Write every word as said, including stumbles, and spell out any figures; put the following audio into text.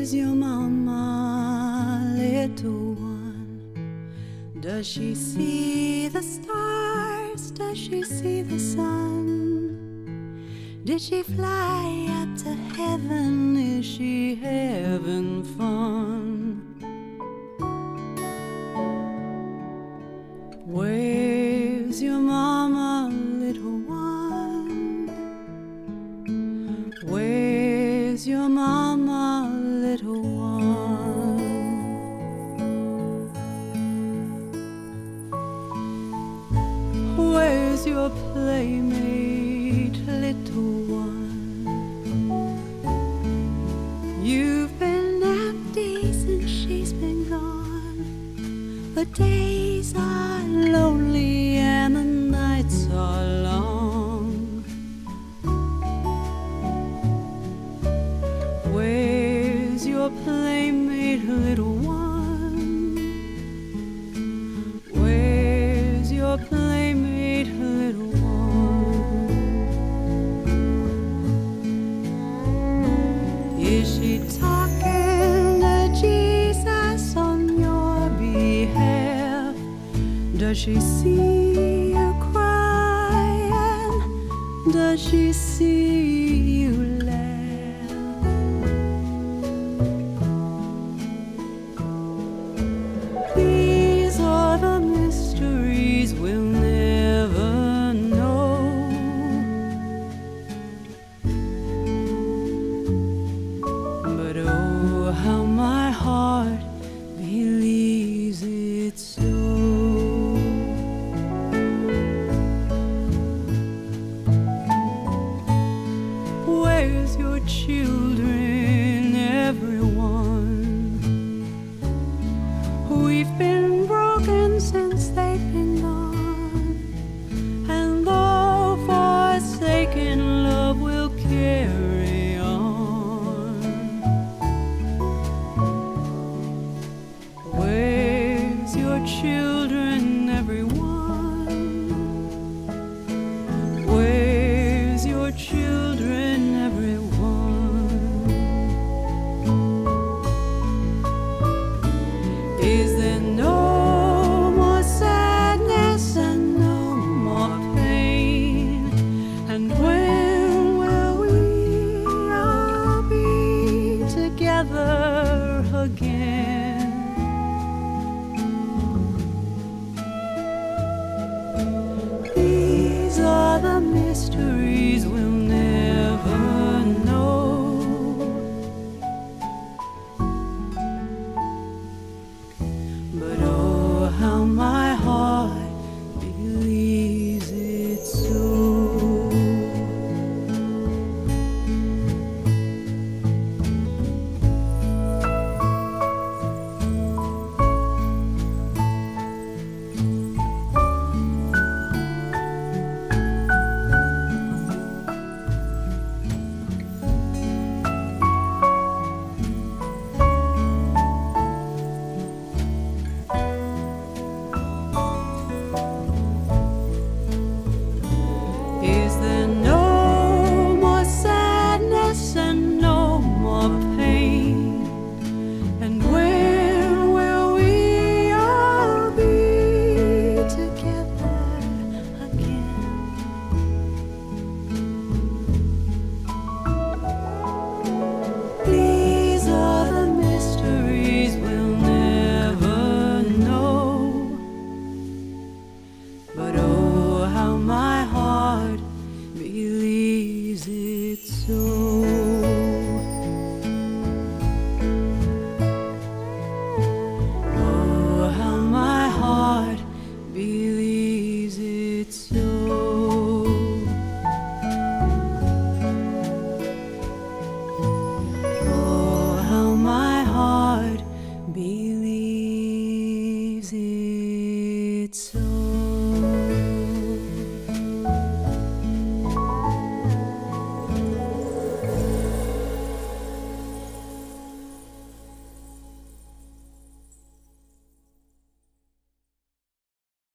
Where's your mama, little one? Does she see the stars? Does she see the sun? Did she fly up to heaven? Is she having fun? Where's your mama, little one? Where's your mama, little one? Where's your playmate, little one? You've been empty since she's been gone. The days are lonely and the nights are long. Where's your playmate, little one? Where's your playmate, little one? Is she talking to Jesus on your behalf? Does she see you crying? Does she see